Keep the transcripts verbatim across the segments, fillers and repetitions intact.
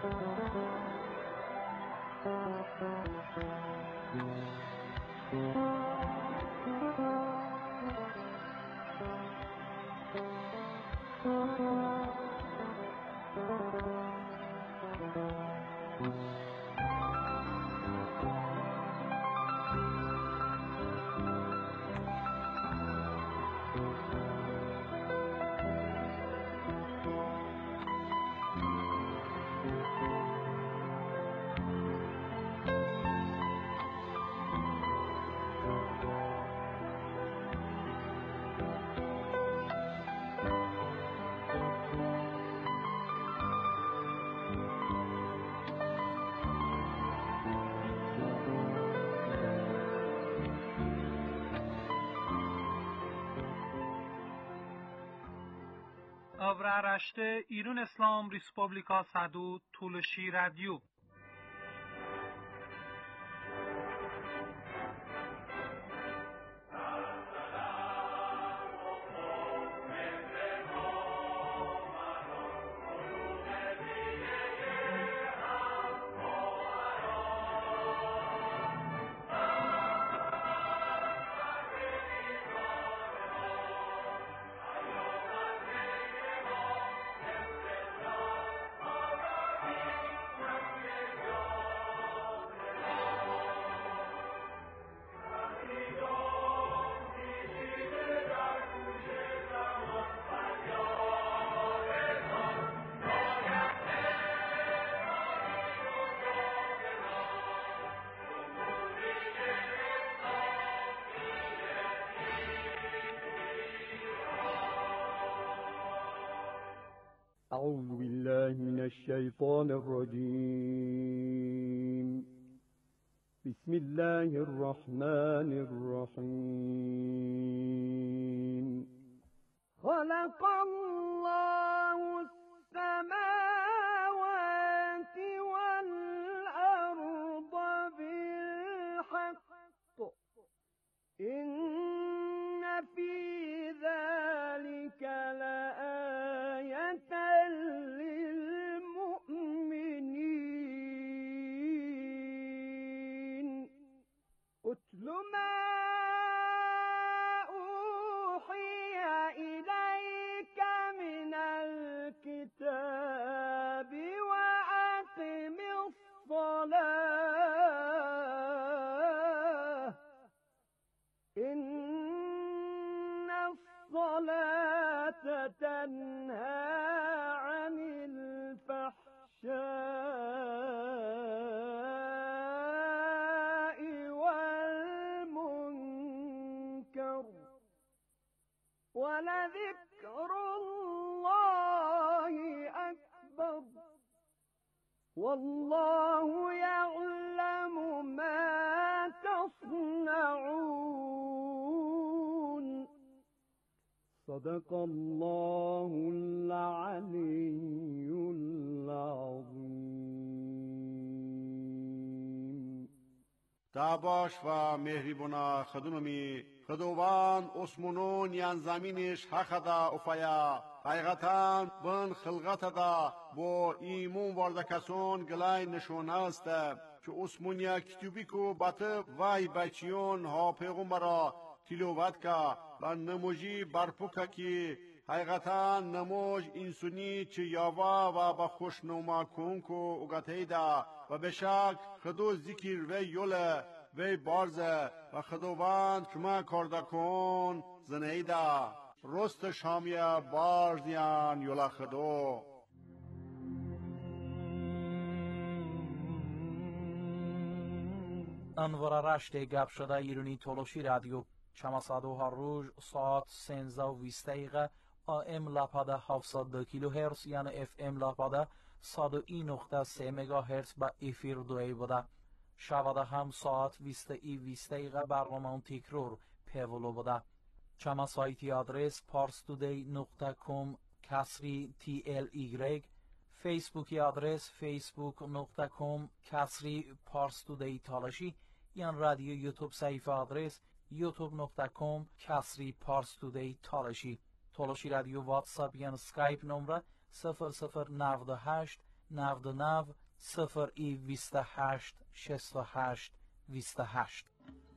Avraaraşte İran İslam Respublika Sadu Tulshi Radio. أعوذ بالله من الشيطان الرجيم بسم الله الرحمن الرحيم خلق الله السماوات والأرض بالحق إن في ذلك لآية للمؤمنين أتل ما أوحي إليك من الكتاب وأقم الصلاة إن الصلاة تنهى عن الفحشاء والمنكر ولذكر الله أكبر والله يعلم ما تصنعون صدق الله العلي العظيم. تاباش و مهربونا خدونمی خدوان اسمونون یان زمینش حقدا افیا حقیقتاً بن خلقتا با ایمون وارده کسون گلای نشون است که اسمونیا کتوبی کو بطه وای بچیون ها پیغمبرا تلاوت کا و نموجی برپوکا کی حقیقتا نموج انسونی چه یاوا و با خوشنما کن کو اگتیدا و بشک خدو ذکر و یوله و بارزه و خدوان شما کرده کن زنیدا رست شامیا بارزیان یولا خدو. انوار رشته گپ شده ایرانی تولوشی رادیو چماسادو هر روز ساعت سنزده و بیست دقیقه آم لپاده هفتصد و دو کیلو هرتز یعنی اف ام لپاده صد و یک نقطه سه مگا هرتز با افیر دوی بوده. شباده هم ساعت بیست ای بیست دقیقه برنامه تکرار پیولو بوده. چما سایتی آدرس parstoday نقطه com کسری تی ال ایگرگ، فیسبوکی آدرس facebook نقطه com کسری parstoday تالشی، یان رادیو یوتیوب صفحه آدرس یوتیوب نقطه com کسری parstoday تالشی. تالشی رادیو واتساپ یان سکایپ نمره صفر صفر نود و هشت نود و نه صفر ای بیست و هشت شصت و هشت بیست و هشت.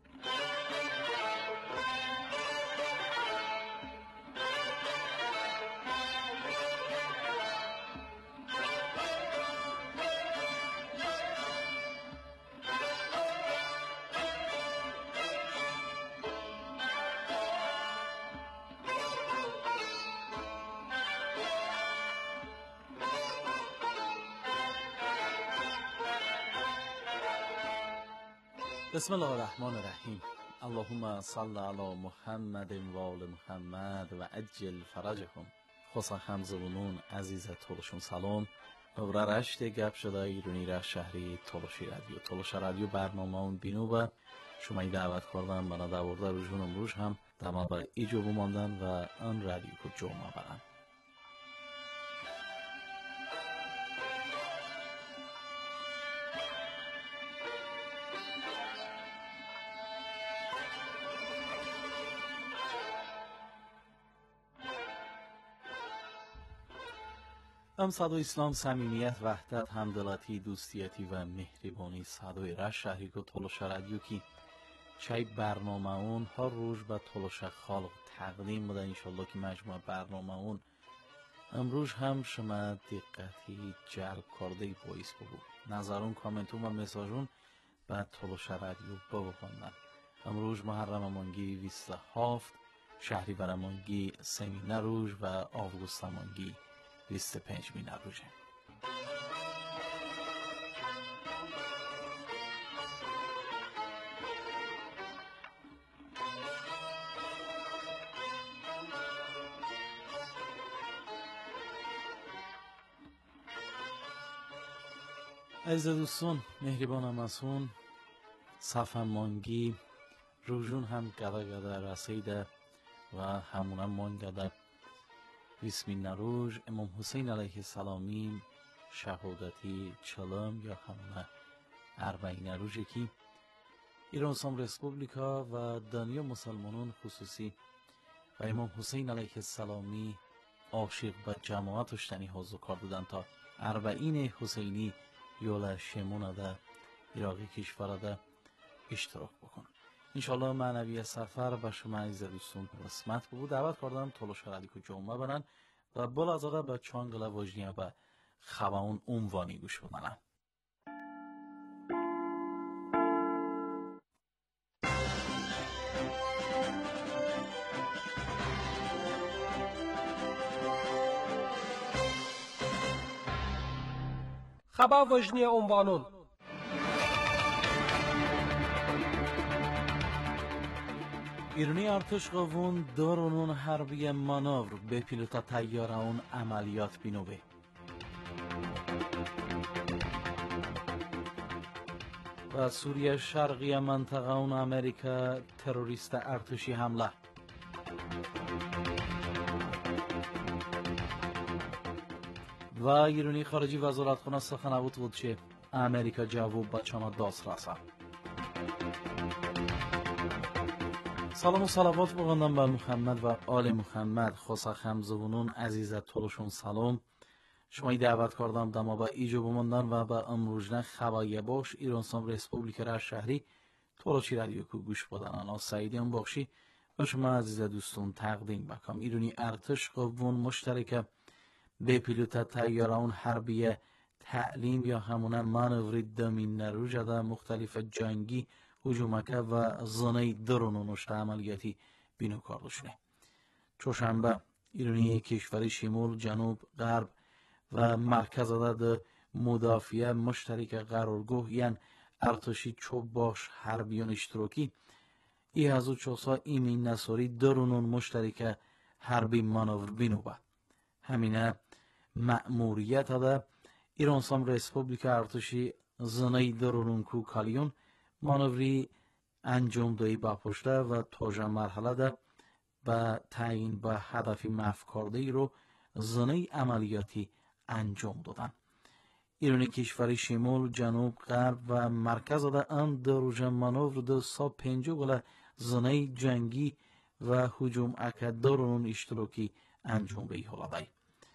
بسم الله الرحمن الرحیم. اللهم صل علی محمد و آل محمد و عجل فرجهم. خصوصا همزبونون عزیز تولشون سلام. نوره رشت گپ شده ایرانی را شهری تولشی رادیو تولش رادیو برنامه اون بینو و شما ای دعوت کردن بنا دورده رو جون امروز هم دما به ایجو بماندن و آن رادیو کو جمعه برن. ام صدای اسلام صمیمیت وحدت همدلاتی دوستیتی و مهربانی صدای رش شهری که تولش رادیو کی چای برنامه اون هر روز به تولش خالق تقدیم بوده انشالله که مجموعه برنامه اون امروز هم شما دقتی جلب کرده باعث بود نظرون کامنتون و مساجون به تولش رادیو بخوندن. امروز محرم مانگی بیست و هفت شهری برمانگی سمینه روز و آوگوست مانگی بیست و پنج می نروژه. عزیز دوستان مهربان همسون صفحه مانگی روزون هم گده گده رسیده و همون هم مان گده بیست نروژ امام حسین علیه السلامی شهادتی چلم یا همونه اربعین نروژه که ایران اسلام رسپوبلیکا و دنیا مسلمانان خصوصی و امام حسین علیه السلامی عاشق به جماعتش تنی حضور کردن تا اربعین حسینی یولا شمونه ده عراقی کشور ده اشتراک بکن. انشالله معنوی سفر به شما عزیز دوستان قسمت بود. دعوت کردم تولش رادیو جمعه برن و بل از آقا به چانگل واجنیه به خواهون عنوانی گوش بدنن. خبر واجنی عنوانون ایرانی ارتش قوون دارونون حربی مانور به پیلوتا تیاره اون عملیات بینوبه. و سوریه شرقی منطقه اون امریکا تروریست ارتشی حمله. و ایرانی خارجی وزارت خانه سخنگوی بود که امریکا جواب به چانا داست رسه. سلام و صلوات بگندم به محمد و آل محمد. خاصا همزبونون عزیز تولشون سلام. شما دعوت کردم دما به ایجو بماندن و به امروزنه خبایی باش ایران اسلام رسپوبلیک را شهری تولشی رادیو کو گوش بدن. انا سعیدیم بخشی و شما عزیز دوستون تقدیم بکم. ایرانی ارتش قوون مشترک به پیلوت تیاران حربی تعلیم یا همونه مانوری دمین نروژه ده مختلف جنگی هجومکه و زنه درون نشته عملیاتی بینو کاردشونه. چوشنبه ایرانی کشوری شمال جنوب غرب و مرکز ده مدافعه مشترک قرارگاه یعنی ارتشی چوب باش حربیان اشتراکی ای هزو چوسا ایمین نصاری درونون مشترک حربی مانور بینو با همینه مأموریت ده ایران اسلام رسپوبلیک ارتشی زنه درونون کو کالیون مانوری انجام دهی با پشته و تاجه مرحله ده به تعیین به هدفی مفکارده ای رو زنه عملیاتی انجام دادن. ایرانی کشوری شمال جنوب غرب و مرکز ده ان دروژه مانور ده سا پنجو گله زنه جنگی و هجوم اکد درون اشتراکی انجام دهی حالا دهی.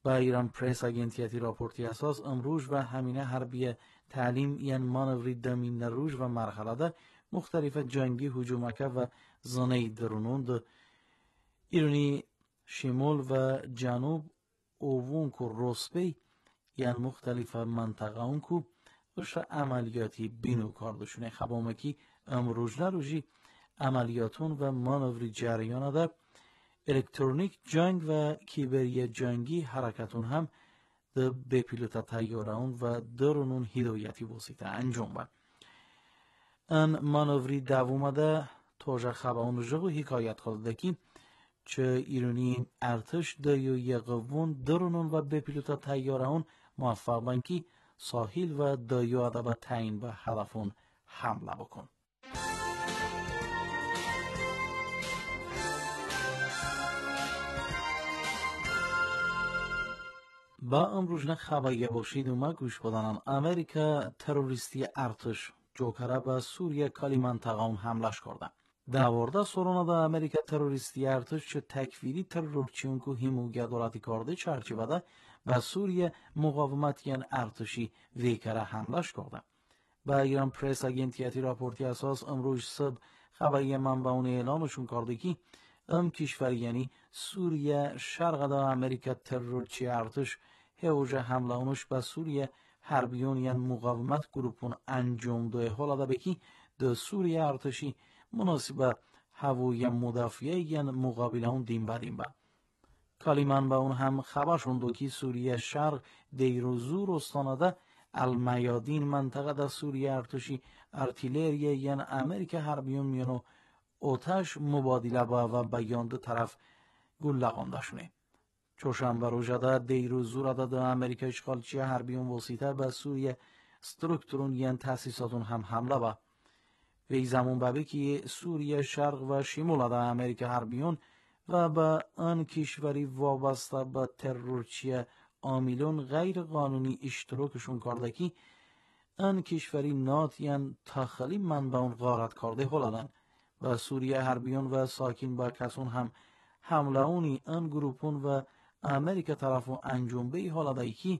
با ایران پریس اگنتیتی راپورتی اساس امروز و همینه حربی تعلیم یان مانوری دمین روش و مرحله ده مختلف جنگی هجومکه و زنه درونون ده ایرانی شمال و جنوب اوون کو روسپی یان مختلف منطقه اون کو وش عملیاتی بینو کاردشونه خبامکی امروز نروژی عملیاتون و مانوری جریان ده الکترونیک جنگ و کیبری جنگی حرکتون هم ده به پیلوتا تیارون و درونون هدایتی واسطه انجام بند. ان مانوری دوومده توجه خبرون جگو حکایت خالده که چه ایرانی ارتش دایو یقوون درونون و به پیلوتا تیارون موفق بند که ساحل و دایو ادبا تعیین به هدفون حمله بکن. با امروزنه خبری باشید و ما گوش بدانم امریکا تروریستی ارتش جوکره به سوریه کلی منطقه اون حملش کرده. دوارده سرونه دا امریکا تروریستی ارتش چه تکفیری ترورچیون که هموگه دولتی کرده چرچی بده به سوریه مقاومت یان ارتشی ویکره حملش کرده. با ایران پریس اگنتیتی راپورتی اساس امروز صبح خبری منبعون اعلامشون کرده که ام کشور یعنی سوریه شرق دا امریکا ترورچی ارتش هوجه حمله اونش به سوریه حربیون یعنی مقاومت گروپون انجام دوه حالا دا بکی ده سوریه ارتشی مناسب هوای مدافعه یعنی مقابل اون دیم با دیم با کالیمان با اون هم خبرشون دو که سوریه شرق دیروزور استانده المیادین منطقه دا سوریه ارتشی ارتیلریه یعنی امریکا حربیون میانو اوتش مبادله با و بیان دو طرف گل لغانده شونه. چوشنبه روزه دیروزور دا امریکا اشغالچی حربیون واسطه به سوریه سترکتورون یعنی تاسیساتون هم حمله با وی زمان بابی که سوریه شرق و شمال دا امریکا حربیون و با آن کشوری وابسته به ترورچی عاملون غیر قانونی اشتراکشون کرده که آن کشوری نات یعنی تخلی منبع اون غارت کرده هلدن و سوریه حربیون و ساکن با کسون هم حمله اونی آن گروپون و امریکا طرفو انجام بی هلده که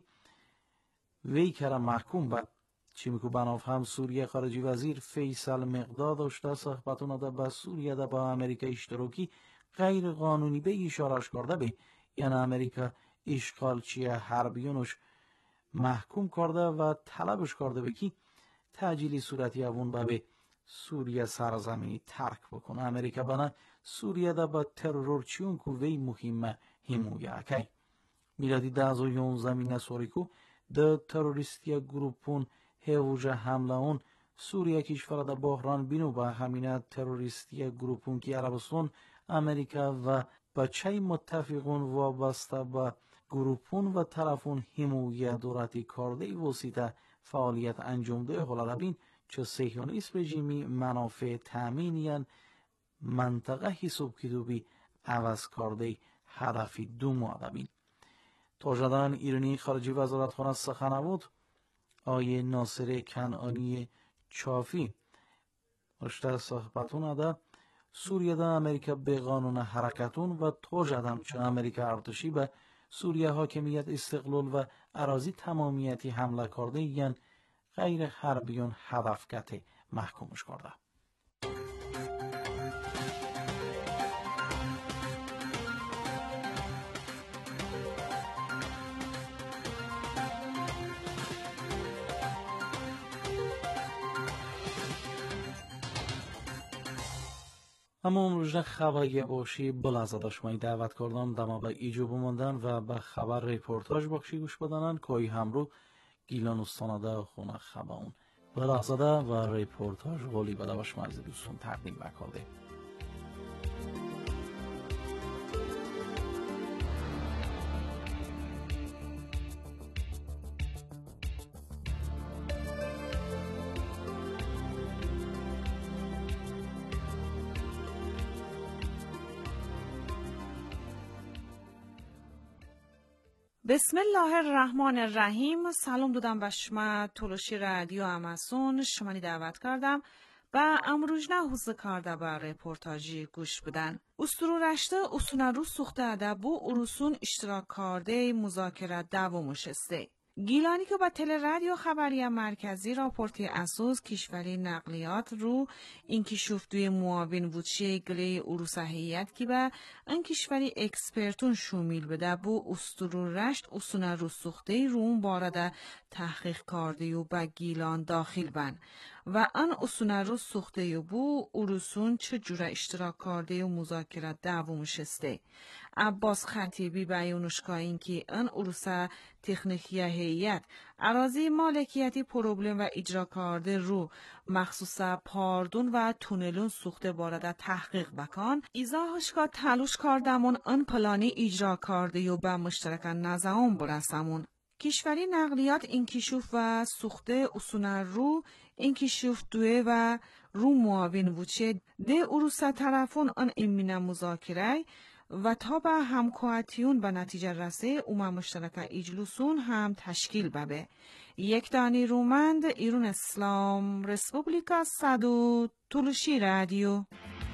وی کره محکوم با چی میکو بناف هم سوریه خارجی وزیر فیصل مقداد داشته صحبتون ده با سوریه ده با امریکا اشتراکی غیر قانونی به اشارش کرده به یعنی امریکا اشغالچی حربیونش محکوم کرده و طلبش کرده به که تعجیلی صورتی اون به سوریه سرزمینی ترک بکنه امریکا بنا سوریه ده با ترورچیون که وی مهمه همویه اکی میلادی ده از و یونزده سوریکو ده تروریستی گروپون هیوجه حمله اون سوریه کشور ده بحران بینو با همینه تروریستی گروپون که عربستان امریکا و بچه متفقون وابسته با گروپون و طرفون همویه دولتی کرده واسطه فعالیت انجام ده حالا بین چه صهیونیست رژیمی منافع تامینیان منطقه حساب کتوبی عوض کرده هدفی دو ماده بین تاجدان ایرانی خارجی وزارتخانه سخنه بود آیه ناصر کنعانی چافی اشته صحبتون ده سوریه ده امریکا به قانون حرکتون و تاجدان چه امریکا ارتشی به سوریه حاکمیت استقلال و اراضی تمامیتی حمله کرده یعنی غیر حربیون هدفگت محکومش کرده. اما امروز خبری باشی بلازه داشمایی دعوت کردن دما به ایجو بماندن و به خبر ریپورتاج بخشی گوش بدنن که همرو گیلان استانده خونه خبرون بلازه و ریپورتاج غولی بده باش مرزی دوستون تقدیم بکرده. بسم الله الرحمن الرحیم. سلام دادم به شما تولوشی رادیو امازون شما دعوت کردم و امروژنه حوز کارده به رپورتاجی گوش بدن. استرورشته اسونه رو سوخته ده بو اروسون اشتراک کرده مذاکره دومش استه. گیلانی که با تل رادیو خبری مرکزی راپورتی اساس کشوری نقلیات رو این کشوف دوی معاون وچه گلی اروسهیت که به این کشوری اکسپرتون شومیل بده بو استرو رشت اسونه رو سوخته رو بارده تحقیق کرده و به گیلان داخل بن و ان اسونه رو سوخته بو اروسون چه جوره اشتراک کرده و مذاکره دومش استه. عباس خطیبی بیانش کاین که ان اروسه تکنیکی هیئت اراضی مالکیتی پروبلم و اجرا کرده رو مخصوصا پاردون و تونلون سوخته بارده تحقیق بکن ایزاهش که تلوش کردمون ان پلانی اجرا کرده و به مشترک نظام برسمون. کشوری نقلیات این کشوف و سوخته اسونه رو این کشوف دوه و رو معاون وچه ده اروسه طرفون ان امین مذاکره و تا به همکارتیون به نتیجه رسه اومه مشترک اجلوسون هم تشکیل ببه. یک دانی رومند ایرون اسلام رسپوبلیکا صدو تولوشی رادیو.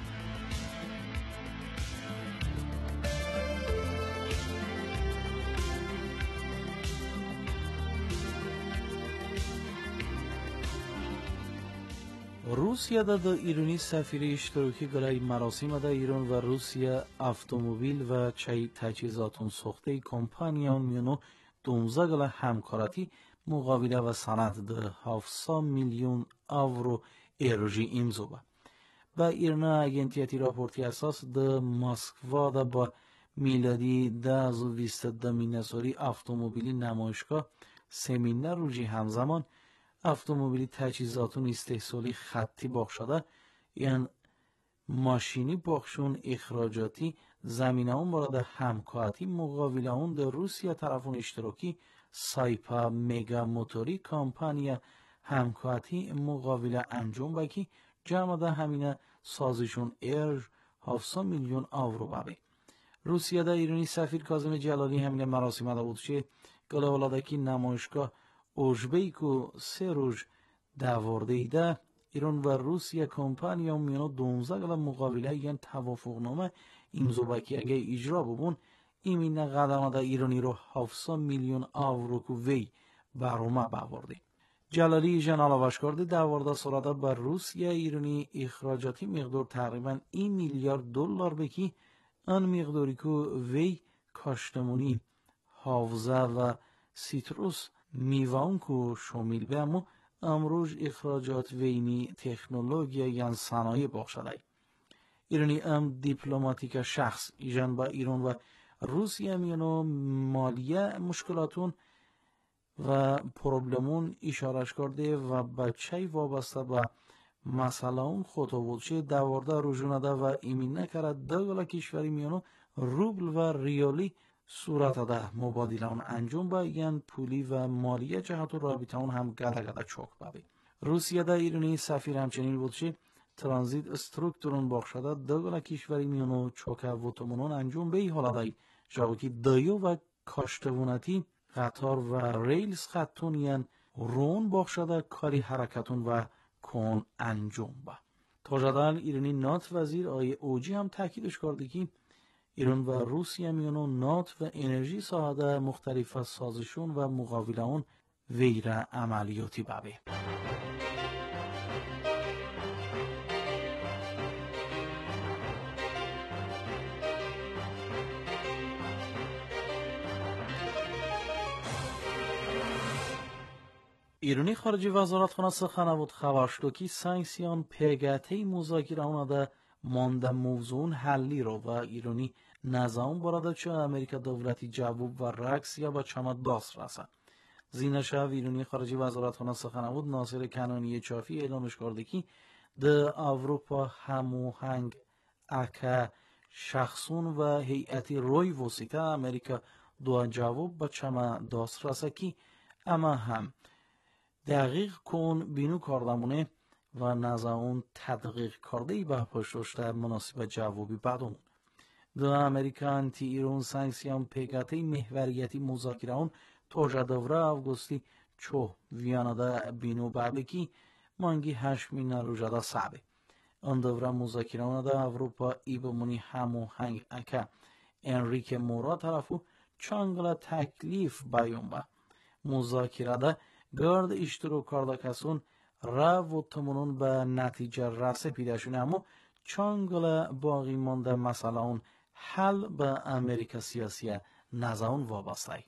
روسیه دا دا ایرانی سفیر اشتراکی گلای مراسم دا ایران و روسیه автомобил و چای تجهیزاتون ساخته کمپانیان میونو دوازده گله همکارتی مقابله و سند ده هفتصد میلیون اورو ایروژی امضا با. با ایران اگنتیتی راپورتی اساس ده مسکوا دا با میلادی ده هزار و بیست دمینسوری автомобili نمایشگاه سمینر روژی همزمان автомобili تجهیزاتون استحصالی خطی باخ شده یعنی ماشینی باخشون اخراجاتی زمینه اون برای همکارتی مقابل اون در روسیه طرفون اشتراکی سایپا مگا موتوری کمپانی همکارتی مقابل انجام بکی جمع ده همینه سازشون ارج هفتصد میلیون اورو بابه. روسیه در ایرانی سفیر کاظم جلالی همینه مراسم ده بود چه گله ولادکی نمایشگاه اوژبی که سه روز دوارده ایده ایران و روسیه کمپانیا میانو دوازده گله مقابله یعنی توافقنامه امضا بکی اگه اجرا ببون ایمینه قدمه ده ایرانی رو هفتصد میلیون اورو که وی برامه باورده. جلالی جن علاوش کرده دوارده سراده بر روسیه ایرانی اخراجاتی مقدار تقریبا این میلیارد دلار بکی آن مقداری که وی کاشتمونی حافظه و سیتروس میوان که شامل به اما امروز اخراجات وینی تکنولوژیا یعنی صنایع بخشده. ایرانی ام دیپلماتیک شخص ایجان با ایران و روسیه میانو مالیه مشکلاتون و پروبلمون اشارش کرده و بچه وابسته به مسئله اون خطابوچه دوارده روزونه ده و ایمین نکرد دو کشوری میانو روبل و ریالی صورت ده مبادله اون انجام با یعنی پولی و مالیه جهت و رابطه اون هم گده گده چوک بابی. روسیه ده ایرانی سفیر همچنین بود چه ترانزیت استروکتورون باخشده دو کشوری میانو چوک و تومنون انجام به ای حالا دایی جاوکی دایو و کاشتوونتی قطار و ریلز خطون یعنی رون باخشده کاری حرکتون و کن انجام با. تاجدال ایرانی نات وزیر آی اوجی هم تاکیدش کرده که ایران و روسیه میانو نات و انرژی ساحه مختلف سازشون و مقابله اون ویره عملیاتی بابه. ایرانی خارجی وزارت خانه سخنه بود خبر شد که سانکسیون پیگاتی مذاکره اون ده مانده موضوع حلی رو و ایرانی نظام براده چه امریکا دولتی جواب و رقص یا با چمد داست رسن. زینه شب ایرانی خارجی وزارت خانه سخنه بود ناصر کنانی چافی اعلامش کرده که ده اروپا هموهنگ اکا شخصون و هیئتی روی وسیطه امریکا دو جواب با چمد داست رسه که اما هم دقیق کن بینو کردمونه و نظام تدقیق کرده به پشتشتر مناسب جوابی بعدون. دو امریکا انتی ایران سانکسیون پیگاتی محوریتی مذاکره اون توجه دوره آگوستی چو ویانادا بینو بابکی مانگی هشت مینا روژادا سعبه. اندورا مذاکران دا اوروپا ای بمونی همو هنگ اکا انریک مورا طرفو چانگلا تکلیف بیون با. مذاکره دا گرد اشتراکاردا کسون را و تمونون به نتیجه رسه پیداشونه، اما چانگلا باقی مانده مسئله اون حل به امریکا سیاسی نزاون وابسته.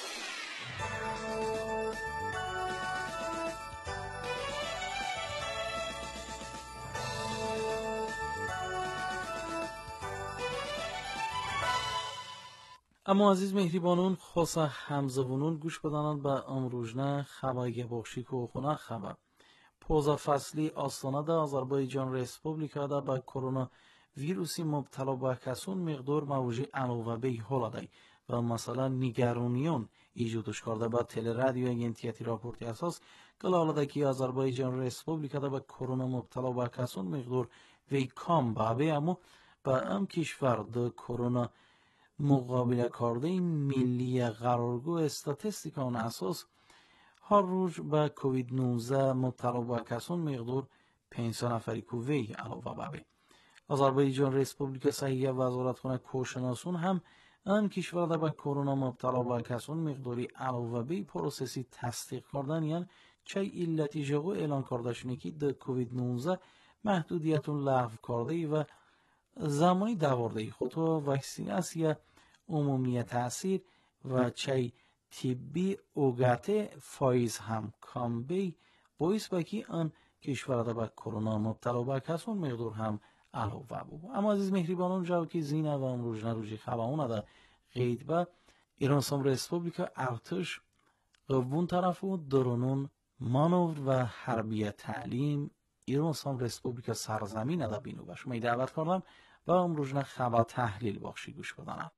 اما عزیز مهریبانون خاصه همزبونون گوش بدانند به امروزنه خبای بخشی که خونه خبر پوزا فصلی آستانه دا آذربایجان ریسپوبلیکا دا به کرونا ویروسی مبتلا به کسون مقدار موجی علاوه به هولادای و مثلا نگرانیون ایجادش کرده با تل رادیو اگنتیتی راپورتی اساس گلاله که آذربایجان ریسپوبلیکا دا به کرونا مبتلا به کسون مقدار وی کام بابه، اما با ام کشور دا کرونا مقابله کرده ملی قرارگو استاتستیکان اساس هر روز با کووید نوزده مبتلا به کسان مقدار پانصد نفری که وی علاوه بابه. آذربایجان ریسپوبلیک صحیح وزارتخانه کوشناسون هم ان کشور در به کرونا مبتلا به کسان مقداری علاوه به پروسسی تصدیق کردن یعنی چه علتی جگو اعلان کرده شونه که در کووید نوزده محدودیتون لغو کرده و زمانی دوارده خود و واکسیناسیا عمومی تاثیر و چه طبی اوگاته فایز هم کامبی باعث بکی آن کشور دا به کرونا مبتلا به کسان مقدار هم علاوه بود. اما عزیز مهریبانان جاو که زینه و امروز نروجی خباونه دا قید با ایران سام ریسپوبلیکا ارتش قوون طرفو درونون مانور و حربی تعلیم ایران سام ریسپوبلیکا سرزمین دا بینو باش می دعوت کردم و امروز نه خبر تحلیل بخشی گوش بدانم.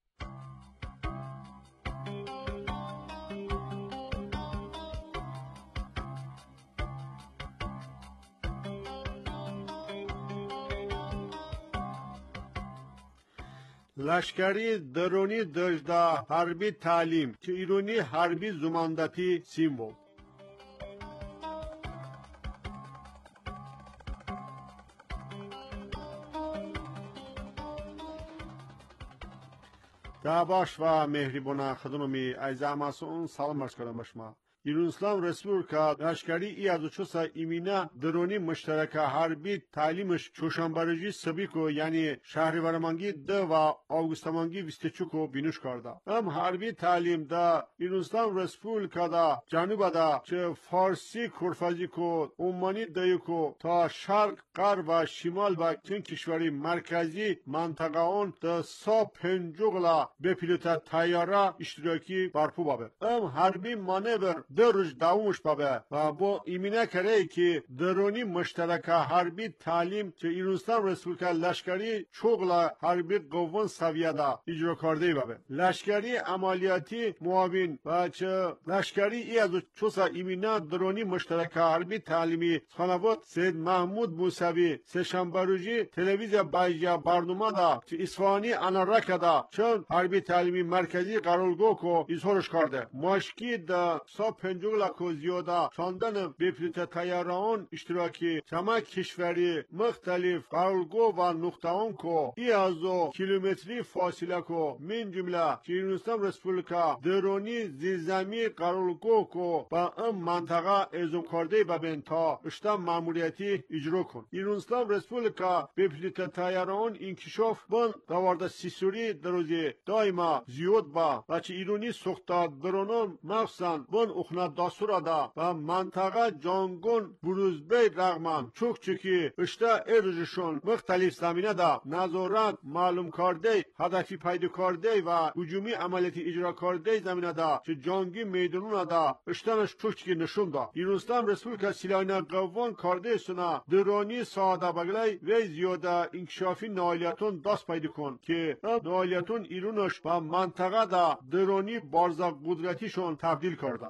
لشکری درونی دجدا حربی تعلیم که ایرانی حربی زماندتی سیمبول دعواش و مهریبونه خدممی از اماسون سلام مرز کردم باشما. ایران اسلام رسپوبلیکا لشکری ای از چوسا ایمینا درونی مشترک حربی تعلیمش چوشنبرجی سبیکو یعنی شهریورمانگی ده و آگوستمانگی ویستچوکو بینوش کرده. ام حربی تعلیم دا ایران اسلام رسپوبلیکا دا جنوب دا چه فارسی کورفازی کو اومانی دایکو تا شرق غرب و شمال و کن کشوری مرکزی منطقه اون دا سا پنجوغلا به پیلوت تیاره اشتراکی برپو بابه. ام حربی مانور در روز دوامش بابه و با ایمینه کرده که درونی مشترک حربی تعلیم چه ایران اسلام رسپوبلیکا لشکری چوغلا حربی قوان سویه دا اجرا کرده بابه. لشکری عملیاتی معاون و چه لشکری ای از چوسا ایمینه درونی مشترک حربی تعلیمی خانواد سید محمود موسوی سهشنبه روزی تلویزیون بایجا برنامه دا چه اصفهانی انارک دا چون حربی تعلیمی مرکزی قرارگاه کو اظهارش کرده. مشکی دا سا پنجولا کو زیاده چاندن بیپلیت تیاران اشتراکی چما کشوری مختلف قرارگاه و نقطه‌ان کو ای ازو کیلومتری فاصله کو من جمله ایران اسلام رسپوبلیکا درونی زیرزمی قرارگاه کو با ام منطقه ازم کرده ببین تا اشتم ماموریتی اجرا کن. ایران اسلام رسپوبلیکا بیپلیت تیاران انکشاف بن دوارده سیسوری دروزی دائما زیاد با بچه ایرانی سخته درونان مخصن بن اخنا داسورا دا و منطقه جانگون بروزبی رغمان چوک چکی اشته ارجشون مختلف زمینه دا نظارت معلوم کرده هدفی پیدا کرده و هجومی عملیاتی اجرا کرده زمینه دا چه جانگی میدانون دا اشتنش چوک چکی نشون دا. ایران اسلام رسپوبلیکا سیلاینا قوان کرده سنا درانی ساده بگلی و زیاده انکشافی نالیتون دست پیدا کن که نالیتون ایرانش و منطقه دا درانی بارزا قدرتیشون تبدیل کرده.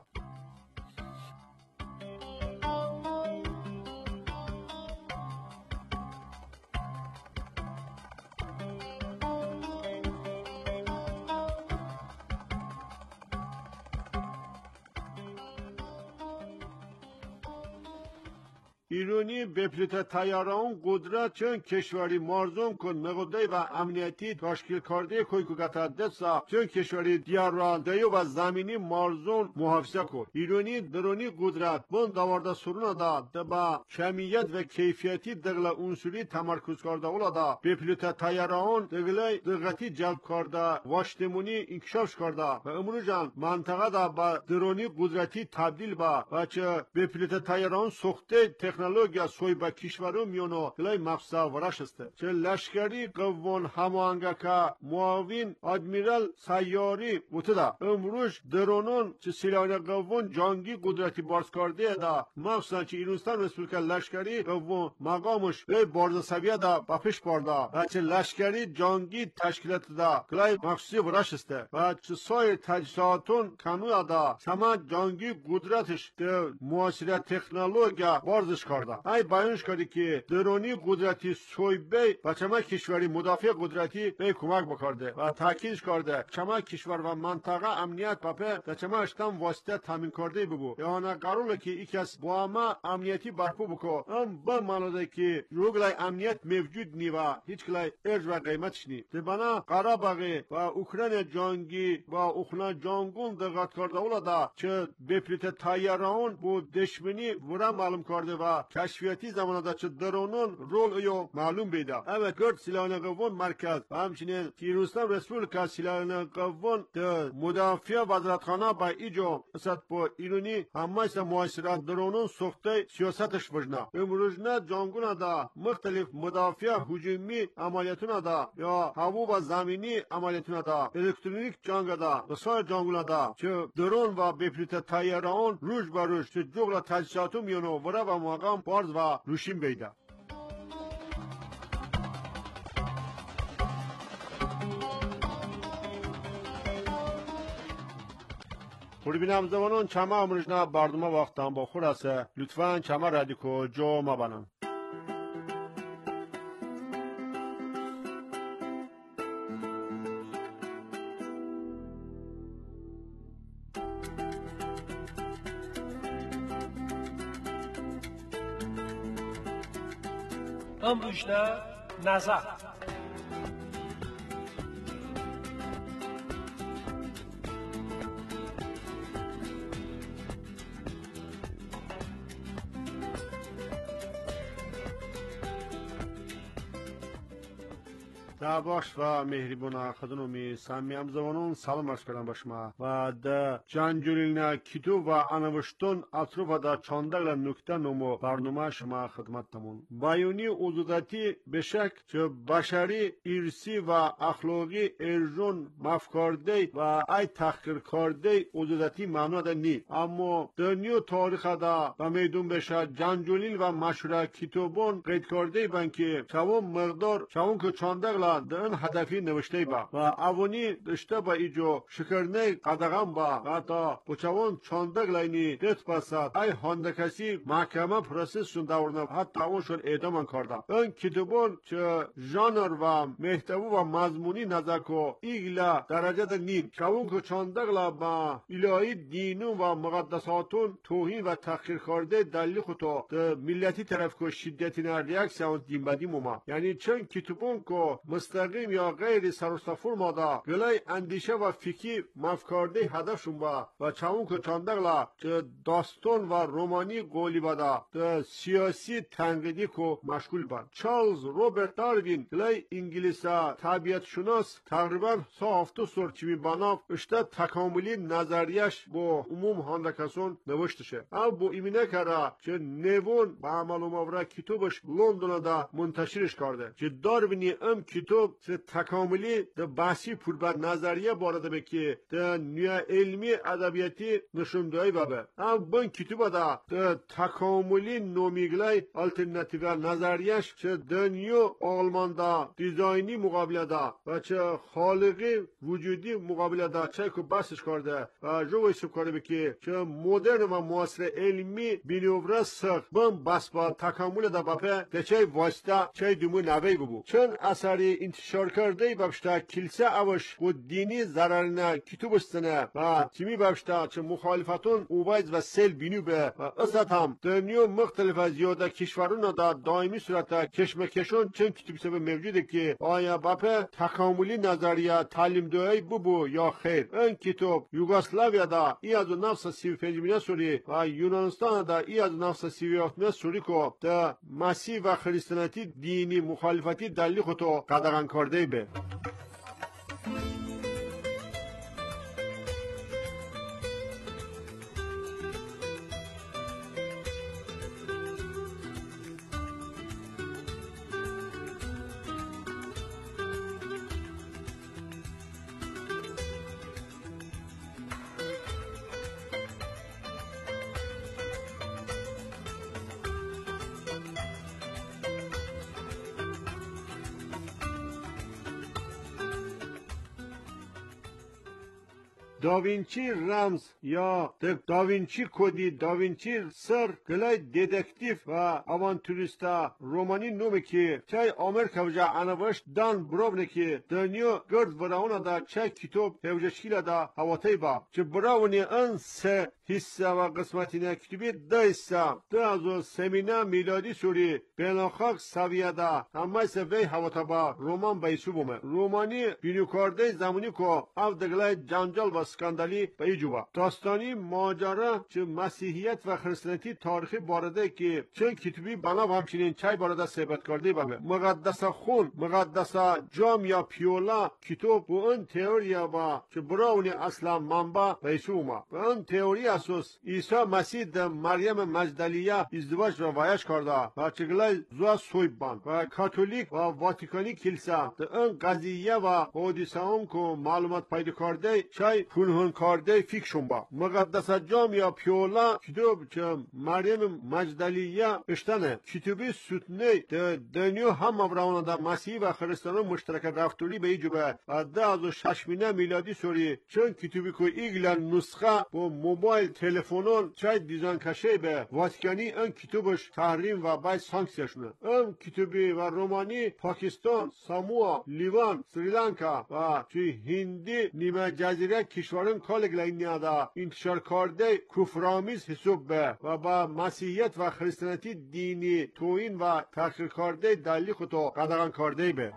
ایرانی به پلیت تیاران قدرت چون کشوری مرزون کن نقده و امنیتی تشکیل کرده کوی کتا دستا چون کشوری دیارانده و زمینی مرزون محافظه کن. ایرانی درونی قدرت بون دوارده سرون دا با کمیت و کیفیتی دغل عنصری تمرکز کرده اولا دا به پلیت تیاران دغل دقتی جلب کرده واشتمونی انکشاف کرده و امروزان منطقه دا با درونی قدرتی تبدیل با و چه به پلیت تیاران سخته تکنولوژیا سوی با کشورو میونو دلای مقصد ورش است. چه لشکری قوان هماهنگ که معاون ادمیرال سیاری بوده امروز درونون چه سلاح قوان جنگی قدرتی بارز کرده دا مخصوصا چه ایرانستان رسپولیکا لشکری قوان مقامش به بارز سویه دا بپش برده و چه لشکری جنگی تشکیلات دا کلای مخصوصی ورش است و چه سایر تجهیزاتون کنویا دا سما جنگی قدرتش ده معاصره تکنولوژیا بارزش کرده. ای بیانش کردی که درونی قدرتی سویبه و چما کشوری مدافع قدرتی به کمک بکرده و تاکیدش کرده چما کشور و منطقه امنیت پاپه در چما اشتم واسطه تامین کرده ببو یعنی قراره که یکی از با ما امنیتی برپو بکو ام با مانده که روگلای امنیت موجود نی و هیچ کلای ارج و قیمتش نی دبنا قراباغی و اوکراین جنگی و اوکراین جنگون دقت کرده اولا دا چه به پلیت تیاران بو دشمنی ورا معلوم کرده و کشفیتی زمانه چه درونون رول ایو معلوم بیده. اوه گرد سلاحان قوان مرکز و همچنین ایرانستان رسپولیکا سلاحان قوان ده مدافع وزارتخانه با ایجو اصد با ایرانی همه معاشرت درونون سخته سیاستش بجنه. امروزنه جنگونه ده مختلف مدافع هجومی عملیاتونه ده یا هوا و زمینی عملیاتونه ده الکترونیک جنگ ده بسای جنگونه ده چه درون و به پلیت تیاران روش بر روش چه جغل تجهیزاتو میونو ورا و مقام بارز و روشیم بیده. خوری بینم زمانون چما امروزنا بردوما وقتان با خور است لطفاً چما رادیکو جو ما بانن. امروزنا نظر باش و مهربان خدمتومی سامی زبانون سلام عرض کردم با شما و د جنجولینا کیتو و انوشتون اطراف دا چاندگل نکته نمو برنامه شما خدمتتمون بیانی وجوداتی به شک چه بشری ارسی و اخلاقی ارجون مفکرده و ای تحقیر کرده وجوداتی معنا ده نی اما دنیو تاریخ دا و میدون بشه جنجولیل و مشهور کتابون قید کرده بن که چون مقدار چون که چاندگل دن هدفی نوشته با و اوانی داشته با ایجو شکرنه قدغم با حتی بچوان چاندگ لینی دت پاسد ای هندکسی محکمه پروسس شون دورنه حتی اونشون اعدام کرده. این کتابون چه ژانر و محتوا و مضمونی نزدیکو ایگلا درجه ده نیم چون که چاندگ لا با الهی دینون و مقدساتون توهین و تحقیر کرده دلیل خودو ده ملتی طرف کو شدتی نه ریاکسیون دین بدی موما یعنی چون کتابون کو مستقیم یا غیر سرسفور مادا گلای اندیشه و فکری مفکرده هدفشون با و چون که چاندگلا چه داستان و رومانی قولی بدا ده سیاسی تنقیدی کو مشغول بند. چارلز روبرت داروین گلای انگلیسا طبیعت شناس تقریبا سه هفته سر چیمی بناف اشته تکاملی نظریش با عموم هندکسون نوشتشه اما با ایمینه کرده چه نوون با عمل امورا کتابش لندن دا منتشرش کرده چه داروینی ام کتاب چه تکاملی ده بحثی پربد نظریه بارده بکی ده نیا علمی ادبیاتی نشوندهی بابه اما بان کتاب دا ده تکاملی نومیگلای آلترناتیو نظریش چه دنیو آلمان دا دیزاینی مقابله دا و چه خالقی وجودی مقابله دا چه که بحثش کرده و جو ایسب کرده بکی چه مدرن و معاصر علمی بینیوبره سخت بان بس با تکامل دا بابه ده چه واسطه چه دومو نوی ببو چون اثری انتشار کرده باشتا کلیسه اوش و دینی ضررنا کتاب استنه و چمی باشتا چه مخالفتون اوبایز و سیل بینو به و اصد هم دنیا مختلف از زیاده کشورون دا دائمی صورت کشمکشون چند کتاب سبب موجوده که آیا باپه تکاملی نظریه تعلیم دوی ببو یا خیر. این کتاب یوگسلاویا دا ای از نفس سی و پنج سوری و یونانستان دا ای از نفس سی و هفت سوری که دا مسیح و خریستانیتی دینی مخالفتی دلیل خودو قدغن کرده به. داوینچی رمز یا داوینچی کدی داوینچی سر گلای دیدکتیف و آوانتوریستا رومانی نومه که چای آمریکا وجا انوشت دان براونه که دنیا گرد براونه دا چای کتاب هوجشکیل دا هواتای با چه براونه ان سه حصه و قسمتی نه کتابی ده حصه ده ازو سمینا میلادی سوری بیناخاک سویه دا همه سوی هواتا با رومان بیسو بومه رومانی بینو کرده زمانی که او دگلای جنجال و سکاندالی به ایجوبا داستانی ماجرا چه مسیحیت و خریستانیتی تاریخی بارده که چند کتابی بنا و همچنین چای بارده ثبت کرده بابه مقدس خون مقدس جام یا پیولا کتاب و اون تئوریا با چه براونی اصلا منبع بیسو بومه و اون تئوری اساس عیسی مسیح د مریم مجدلیه ازدواج و وایش کرده و چگلای زوا سویبان و کاتولیک و واتیکانی کلیسا د اون قضیه و حادثه هم که معلومات پیدا کرده چای پنهان کرده فیکشون با مقدس جام یا پیولا کتاب چه مریم مجدلیه اشتنه کتابی ستنه د دنیا هم ابراهان د مسیح و خریستانان مشترک رفتاری به ایجوبه و ده از ششمینه میلادی سوری چون کتابی که ایگلن نسخه با موبایل تلفنون چای دیزاین کشه به واتیکانی ان کتابش تحریم و باید سانکسیا شونه ان کتابی و رومانی پاکستان ساموا لیوان سریلانکا و چی هندی نیمه جزیره کشورن کالگ لینیا دا انتشار کرده کفرآمیز حساب به و با مسیحیت و خریستانیتی دینی توهین و تحقیر کرده دلیل خودو قدغن کرده به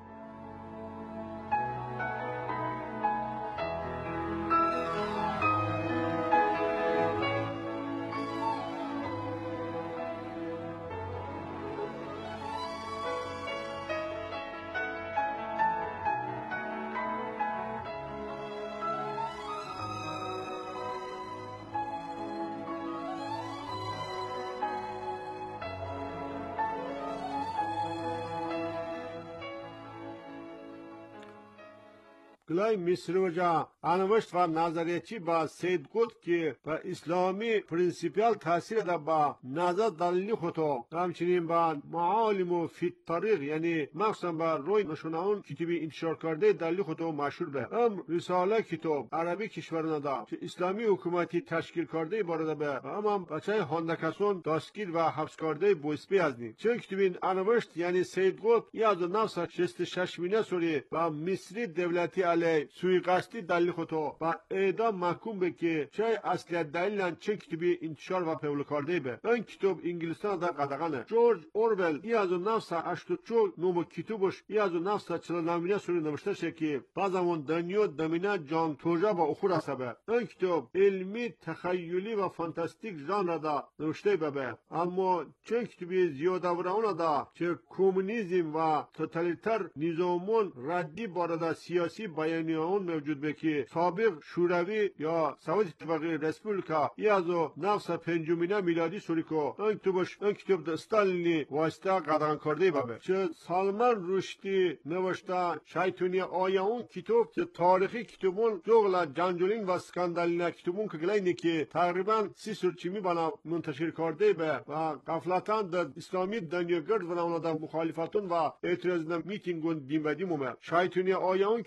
گلای مصر وجا انوشت و نظریچی با سید گفت که با اسلامی پرینسیپیال تاثیر دا با نظر دلیلی خودو همچنین با معالم و فی طریق یعنی مخصوصا با روی نشونهون کتابی انتشار کرده دلیلی خودو مشهور به هم رساله کتاب عربی کشورنا دا که اسلامی حکومتی تشکیل کرده بارده به هم هم بچه هندکسون دستگیر و حبس کرده بوسپی ازنی چون کتابی انوشت یعنی سید گفت یاد نفس شست ششمینه سوری با مصری دولتی علی سویقاستی دلیل خودو با اعدام محکوم به که چای اصلیت دلیلن چه کتابی انتشار و پیول کرده به این کتاب انگلیستان دا قدغنه جورج اورول ای از نفس هشتاد و چهار نومو کتابش ای از نفس چهل و نوینه سوری نوشته شه که بعضمون دنیا دمینه جان توجه با اخور عصبه این کتاب علمی تخیلی و فانتاستیک ژانر دا نوشته به اما چه کتابی زیاده ورانه دا چه کمونیسم و توتالیتر نظامون ردی بارده سیاسی بیان اون موجود به که سابق شوروی یا سوئد اتفاقی رسپوبلیکا یا از نفس پنجمینه میلادی سوریکو این کتابش این کتاب د استالینی واسطه قدغن کرده بابه چه سالمان رشدی نوشته شیطانی آیا اون کتاب که تاریخی کتابون جغل جنجولین و سکاندالین کتابون که گلینی که تقریبا سی سرچمی بنا منتشر کرده به و قفلتاً در اسلامی دنیا گرد و نونا در مخالفتون و اعتراض میتینگون دیم و دیمومه شیطانی آیا اون کتاب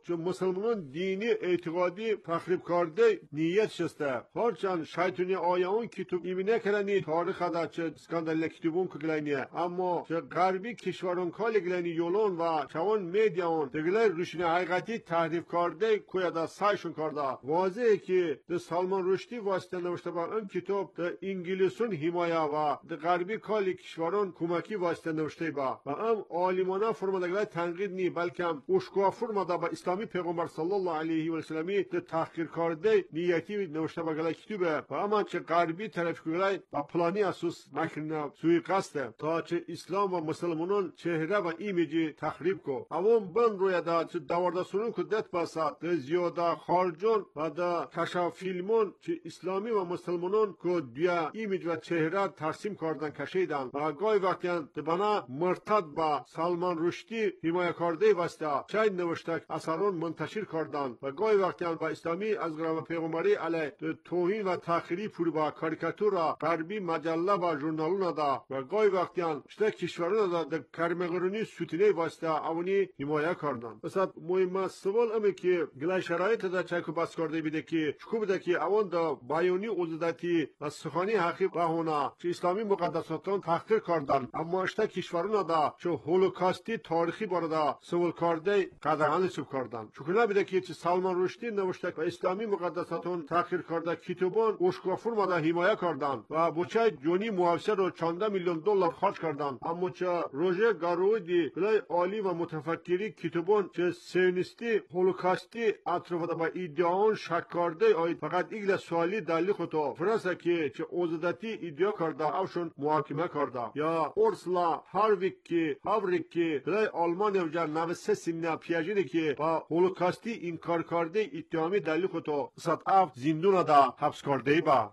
چه مسلمانان دینی اعتقادی تخریب کرده نیت شسته هرچند شیطانی آیون کتاب ایمینه کرنی تاریخ دا چه اسکاندال کتابون کلینیه اما چه غربی کشورون کال گلینی یولون و چون میدیون دگلای روشنی حقیقتی تحریف کرده کویا دا سایشون کرده واضحه که ده سلمان رشدی واسطه نوشته با این کتاب ده انگلیسون حمایه و ده غربی کال کشورون کمکی واسطه نوشته با و ام عالمانه فرمانده تنقید نی بلکه اشکوا فرماده با اسلامی پیغمبر صلی الله علیه و سلمی ده تحقیر کرده نیتی نوشته با گلای کتابه و اما چه غربی طرف گلای با پلانی اساس مکرنا سوی قصده تا چه اسلام و مسلمانان چهره و ایمیجی تخریب کو اوم بن روی دا چه دوارده سنون کدت باسد ده زیاده خارجون و ده کشا فیلمون چه اسلامی و مسلمانان که دیا ایمیج و چهره ترسیم کردن کشیدن و گاهی وقتی ده بنا مرتد با سلمان رشدی حمایه کرده واسطه چای نوشته اثرون منتشر کردن و گاهی وقتی با اسلامی از گرام پیغمبری علیه ده توهین و تخریب پور با کاریکاتورا غربی مجله و ژورنالون دا و گاهی وقتی شته کشورون دا ده کرمغرونی سوتینه واسطه اونی حمایه کردن مثلا مهم سوال امی که گلای شرایط دا چای کو بس کرده بیده که چکو بده که اون دا بیانی عزدتی و سخانی حقیق بهونه چه اسلامی مقدساتون تحقیر کردن اما شته کشورون دا چه هولوکاستی تاریخی بارده سوال کرده قدغن سوب کردن چون نبیده که چه سلمان رشدی نوشته و اسلامی مقدساتون تحقیر کرده کتابون اشکوا فرماده حمایه کردن و بچه جونی موافسه رو چند میلیون دلار خرج کردن اما چه روژه گارودی بلای عالی و متفکری کتابون چه سیونیستی هولوکاستی اطراف با ایدئان شک کرده آید فقط ایگل سوالی دلی خودو فرانسه که چه اوزدتی ایدئا کرده اوشون محاکمه کرده یا اورسلا هارویکی هاوریکی بلای آلمان و جر نوسته سینه پیاجیده که با هولوکاستی انکار کرده اتهامی دلی خودو صد اف زندون دا حبس کرده با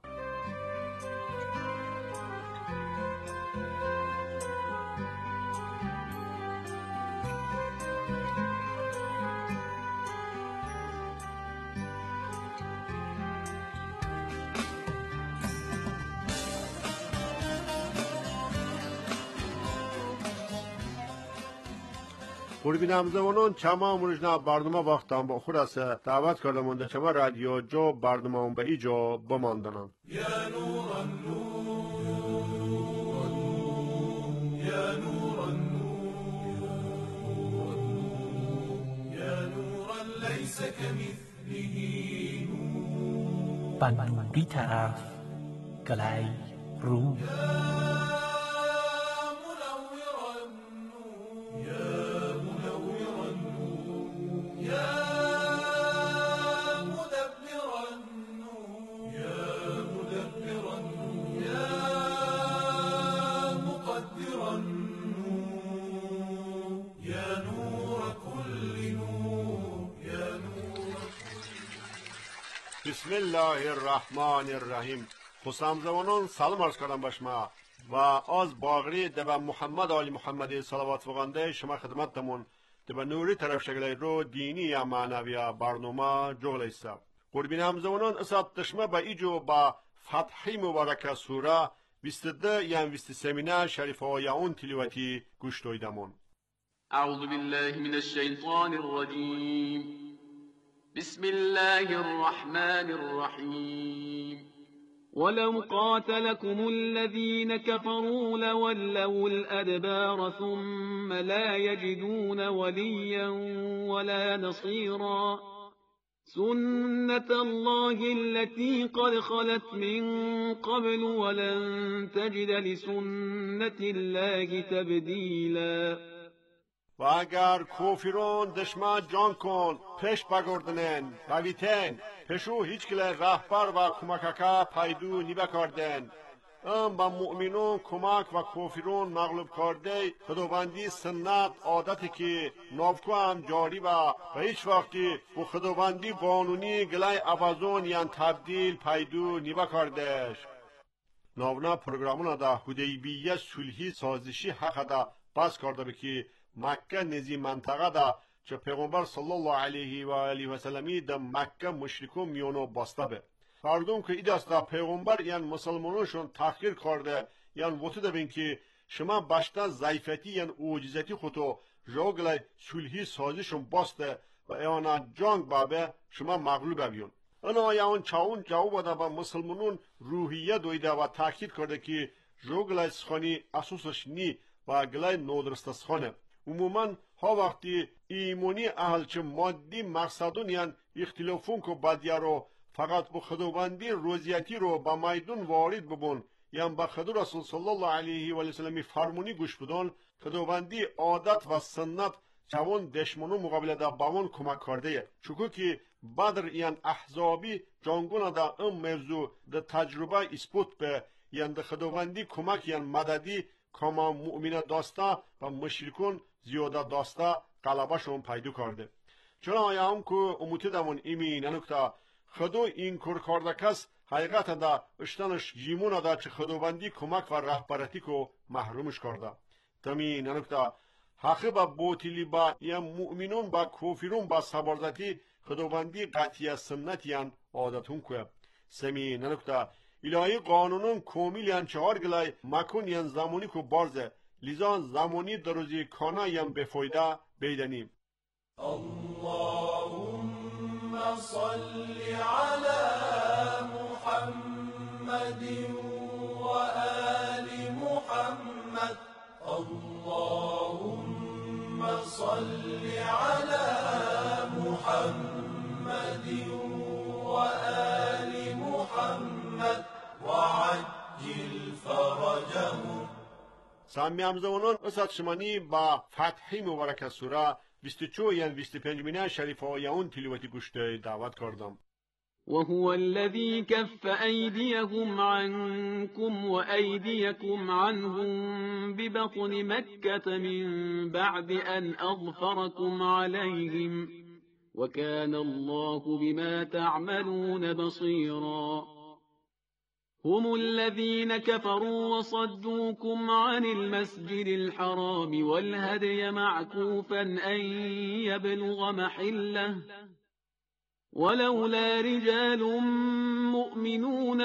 قربین زمانان چما مرجنا برنامه وقتم با خود است دعوت کردم اند چما رادیو جو برنامه به ایجا بماندنم یا نور النور یا نور النور یا نور لیس کمثله نور بنوری طرف گلای رو بسم الله الرحمن الرحیم خسام زمانان سلام عرض کردم باشما و از باغری دبا محمد آلی محمد صلوات فغانده شما خدمتتمون دبا نوری طرف شکلی رو دینی یا معنوی برنامه جغل ایسا قربین همزمانان اصاب تشمه با ایجو با فتحی مبارک سوره بیست ده یا بیست سمینه شریف آیون تلیواتی گوش دویدمون. اعوذ بالله من الشیطان الرجیم بسم الله الرحمن الرحيم ولو قاتلكم الذين كفروا لولوا الأدبار ثم لا يجدون وليا ولا نصيرا سنة الله التي قد خلت من قبل ولن تجد لسنة الله تبديلا و اگر کوفرون دشمن جان کن پیش بگردنن بویتن پیشو هیچ کله رهبر و کمککا پیدو نیبه کردن ام با مؤمنون کمک و کوفرون مغلوب کرده خداوندی سنت عادتی که نافکو هم جاری و و هیچ وقتی با خداوندی قانونی گلای عوضون یان تبدیل پیدو نیبه کردش ناونا پروگرامونا دا حدیبیه صلحی سازشی حق دا بس کرده بکی مکه نزی منطقه دا چه پیغمبر صلی الله علیه و آله و سلمی دا مکه مشرکون میونو باسته به فردون که ایده است دا پیغمبر یان مسلمانونشون تحقیر کرده یان وطو دا بین که شما باشتا ضعیفتی یان اوجزتی خودو جاگلای صلحی سازشون باسته و ایانا جنگ بابه شما مغلوب بیون. انا یاون چاون جواب داده با مسلمانون روحیه دویده و تاکید کرده که جو گلای سخانی اساسش نی و گلای نودرست سخانه. عموما ها وقتی ایمونی اهل چه مادی مقصدون یان اختلافون که بدیا رو فقط با خداوندی روزیتی رو با میدون وارد ببون یان با خدا رسول صلی الله علیه و سلم فرمونی گوش بدون خداوندی عادت و سنت چون دشمنو مقابله دا باون کمک کرده چون که بدر یان احزابی جنگونه دا ام موضوع دا تجربه اثبات به یان دا خداوندی کمک یان مددی کما مؤمنه داستا و مشرکون زیاده داستا غلبهشون پیدا کرده. چون آیام که اموتی دامون ایمین نکته خدا این کار کرده کس حقیقت دا اشتنش جیمون دا چه خداوندی کمک و رهبرتی که محرومش کرده. تمین نکته حقی با باطلی با یا مؤمنون با کافرون با سبارزتی خداوندی قطعی سنتیان عادتون که. سمین نکته الهی قانونون کامل یان چهار گلای مکون یان زمانی کو بارزه لذا زمانی دروزی کانا یان بفایده بیدنیم. اللهم صل على محمد و آل محمد. اللهم صل على محمد و آل محمد وعجل فرجهم. سامی همزمانان اسد شمانی با فتحی مبارک سوره بیست و چهار یان بیست و پنج مینه شریف آیون تلاوتی گوشته دعوت کردم. وهو الذي كف أيديهم عنكم وأيديكم عنهم ببطن مكة من بعد أن أظفركم عليهم وكان الله بما تعملون بصيرا. هم الذين كفروا وصدوكم عن المسجد الحرام والهدي معكوفا أن يبلغ محله ولولا رجال مؤمنون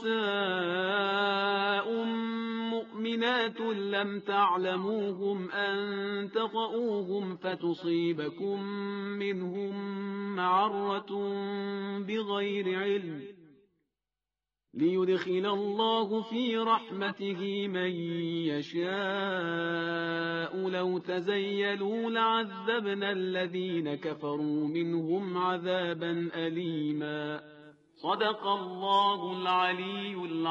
ونساء مؤمنات لم تعلموهم أن تطؤوهم فتصيبكم منهم معرة بغير علم ليدخل الله في رحمته من يشاء لو تزيلوا لعذبنا الذين كفروا منهم عذابا أليما. صدق الله العلي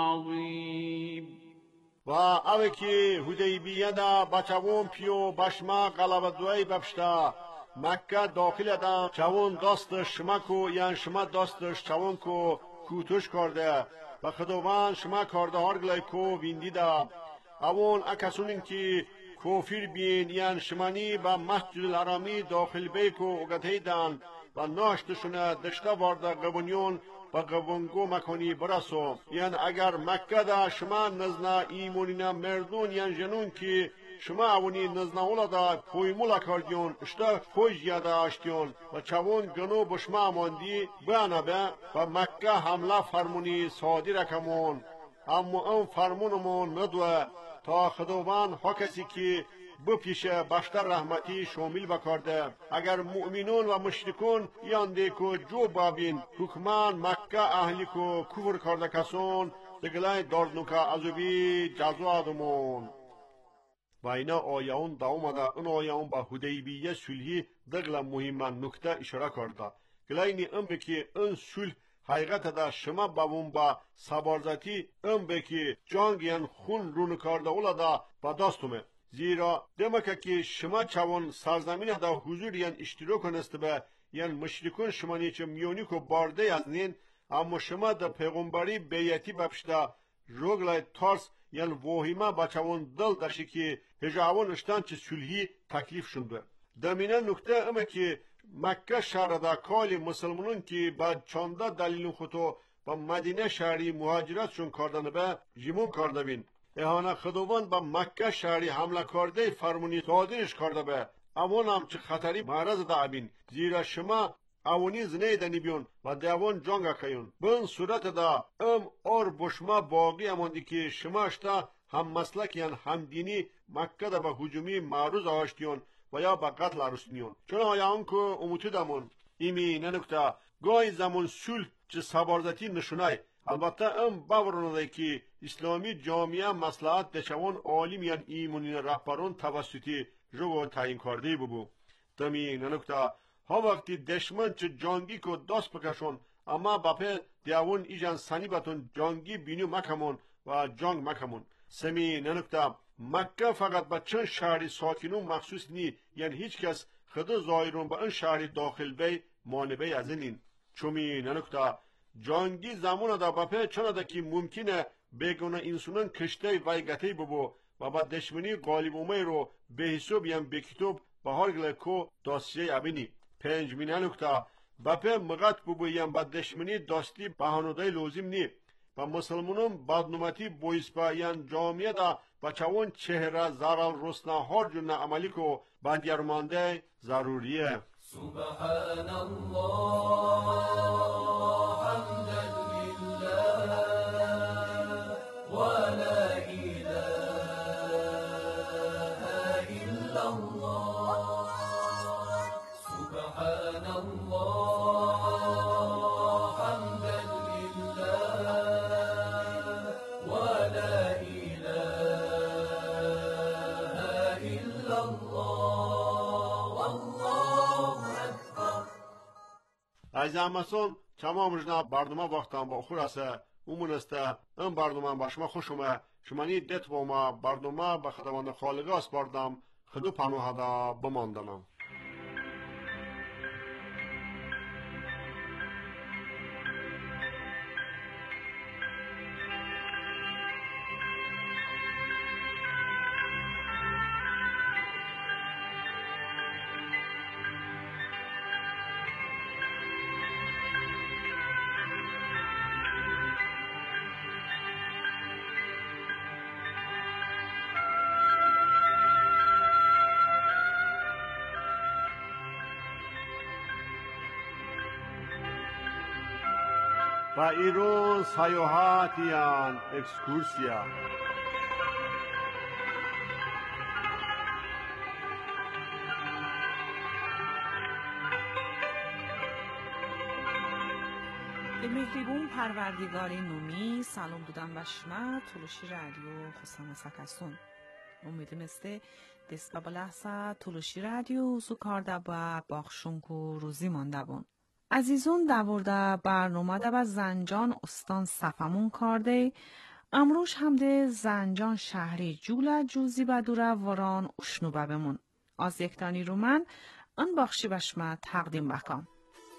العظيم. و اوه که حدیبیه دا بچوون پیو بشما غلبت دوی بپشتا مکه داخل دا چوون داستش شمکو یان شما داستش چوون کو کوتوش کرده و خداوند شما کرده هر گلای کو ویندی دا اون اکسونین که کوفیر بین یان شمانی با مسجد الحرامی داخل بیکو اگته دان و ناشتشونه دشته وارده قبونیون و قبونگو مکنی برسو یان اگر مکه دا شما نزنا ایمونینا مردون یان جنون که شما اونی نزنا اولا دا پویمولا کردیون اشتا پویجیا دا اشتیون و چوون گنو بشما ماندی بیانا به و مکه حمله فرمونی سادی رکمون اما اون فرمونمون مدوه تا خداوند ها کسی که بپیشه بشتر رحمتی شامل بکرده اگر مؤمنون و مشرکون یانده که جو بابین حکمان مکه اهلی که کفر کرده کسون دگلای داردنوکا عذوبی جزو آدمون و اینا آیون دا اومده اون آیون با حدیبیه سلحی دگل مهمان نکته اشاره کرده گلاینی ام بکی اون سلح حقیقت دا شما باون با سبارزتی ام بکی جانگین خون رون کرده اولا دا با داستومه زیرا دمکه که شما چوان سرزمین دا حضور یان اشتراک کنست به یان مشرکون شما نیچه میونی که بارده از نین اما شما دا پیغمبری بیعتی بپشتا روگلای تارس یان وحیمه با چوان دل داشتی که هجاوان اشتان چه سلحی تکلیف شنده دمینه نکته امه که مکه شهر دا کال مسلمانون که با چانده دلیل خودو با مدینه شهری مهاجرتشون کردن به جیمون کرده بین اهانه خداوند با مکه شهری حمله کرده فرمونی تادرش کرده به اون هم چه خطری معرض دا بین زیرا شما اونی زنه دنی بیون و دیوان جانگا کیون بین صورت دا ام اور بشما باقی اماندی که شما اشتا هم مسلک یان هم دینی مکه دا با هجومی معروض آشتیون و و یا به قتل رسنیون چون آیان که اموتی دمون ایمی ننکته گاهی زمان سول چه سبارزتی نشونای البته ام باورونه که اسلامی جامعه مصلحت دشوان عالی میان ایمونین رهبران توسطی جو تعیین کرده ببو تمی ننکته ها وقتی دشمن چه جانگی که دست بکشون اما باپه دیوون ایجان سنی باتون جانگی بینیو مکمون و جانگ مکمون سمی ننکته مکه فقط به چند شهری ساکنون مخصوص نی یعنی هیچ کس خود زایرون به این شهری داخل بی مانبه از اینین چومی ننکته جانگی زمان دا باپه چند دا که ممکنه بگونه انسانان کشته ویگته ببو و با دشمنی غالب اومه رو به حساب یم بکتوب به هر گلکو داستیه ابینی پنج می ننکته باپه مغت ببویم با دشمنی داستی بهانوده لازم نی و مسلمانان بدنومتی بویسپایان جامعه دا بچوان چهره زرال رسنا هر جون عملی کو بندیرمانده ضروریه سبحان الله حمدا لله و لا اله الا الله سبحان الله حمدا لله و لا اله الا الله والله اکبر. از همسون تمام جنا برنامه وقتم با خور است امون است این برنامه با شما خوش اومد شمانی دت با ما برنامه به خداوند خالق است بردم خدو پناه دا بماندنم و ایرون سیاحتیان اکسکورسیا به مهربون پروردگار نومی سلام دادم به شما تلوشی رادیو خسام سکستون امیدم استه دست به لحظه تلوشی رادیو سو کارده با باخشونکو روزی مانده بون عزیزون دورده برنامه ده با زنجان استان صفمون کرده امروش هم ده زنجان شهری جوله جوزی بدوره وران اشنوبه بمون از یکتانی رو من ان باخشی بشمه تقدیم بکم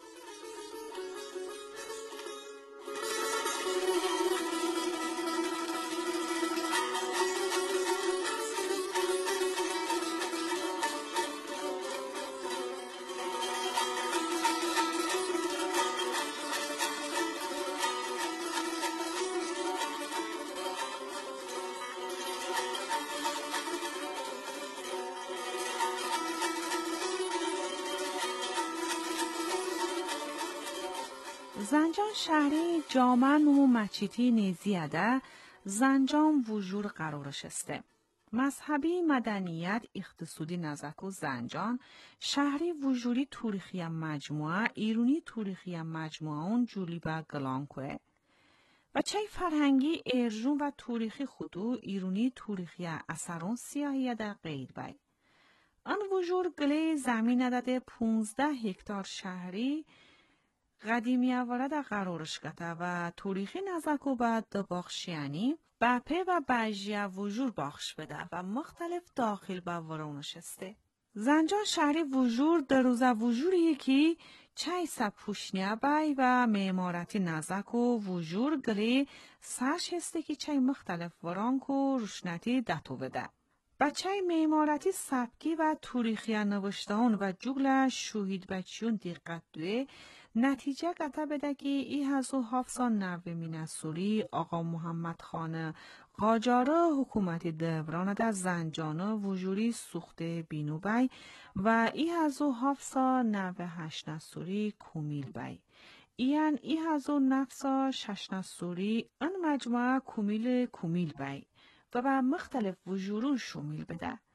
زنجان شهری جامعه نمو مچیتی نیزیده زنجان وجور قرارش استه. مذهبی مدنیت اقتصادی نزدیک زنجان شهری وجوری تاریخی مجموعه ایرانی تاریخی مجموعه اون جولی با گلانکوه و چه فرهنگی ارجون و تاریخی خودو ایرانی تاریخی اثرون سیاهی در غیر بای. آن وجور گله زمین داده پونزده هکتار شهری قدیمی اواره در قرارش گته و تاریخی نزدیک و بعد باخشیانی بپه و بجیه وجور باخش بده و مختلف داخل با ورونش استه. زنجان شهری وجور در روز وجوری که چای سپوشنیه بای و معمارتی نزدیک و وجور گلی سرش هسته که چای مختلف ورانک و روشنتی دتو بده. بچه معمارتی سبکی و تاریخی نوشتهان و جگل شهید بچیون دقت دوه نتیجه گته بده که ای هزو حافظان نوه مینسوری آقا محمد خان قاجاره حکومت دوران در زنجانه وجوری سوخته بینو بای و ای هزو حافظان نوه هشت نسوری کمیل بای. این ای هزو نفسا شش نسوری ان مجموعه کمیل کمیل بای و با مختلف وجورون شمیل بده.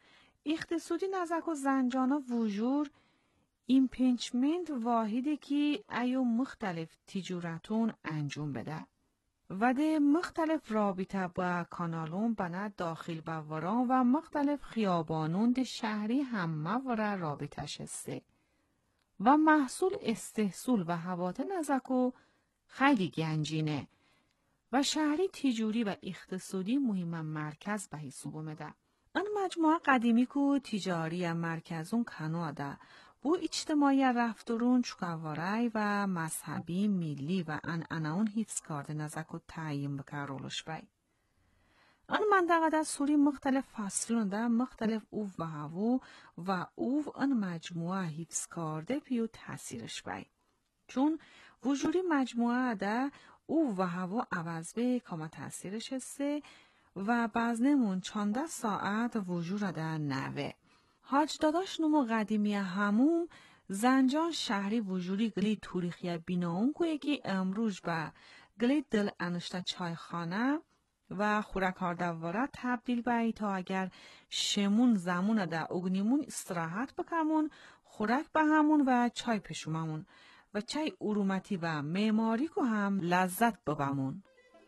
اقتصادی نزک و زنجانا وجور ایمپینچمنت واحده که ایو مختلف تجارتون انجام بده و ده مختلف رابطه با کانالون بنا داخل باوران و مختلف خیابانون ده شهری همه وره رابطه شسته و محصول استحصول و حوات نزکو خیلی گنجینه و شهری تجوری و اقتصادی مهم مرکز به حساب اومده. ان مجموعه قدیمی کو تجاری مرکزون کناده بو اجتماعی رفتارون چکاوارای و مذهبی ملی و ان اناون حفظ کرده نزک و تعیین بکرولش بای. ان منطقه دا سوری مختلف فصلون دا مختلف اوف و هوو و اوف ان مجموعه حفظ کرده پیو تاثیرش بای. چون وجودی مجموعه دا اوف و هوو عوض به کما تاثیرش هسته و بازنمون چانده ساعت وجود دا نوه. حاج داداش نمو قدیمی هموم زنجان شهری وجودی گلی توریخی بیناون که یکی امروز با گلی دل انشته چایخانه و خوراکار دواره تبدیل بایی تا اگر شمون زمون دا اگنیمون استراحت بکمون خوراک به همون و چای پشوممون و چای ارومتی و معماری که هم لذت ببمون.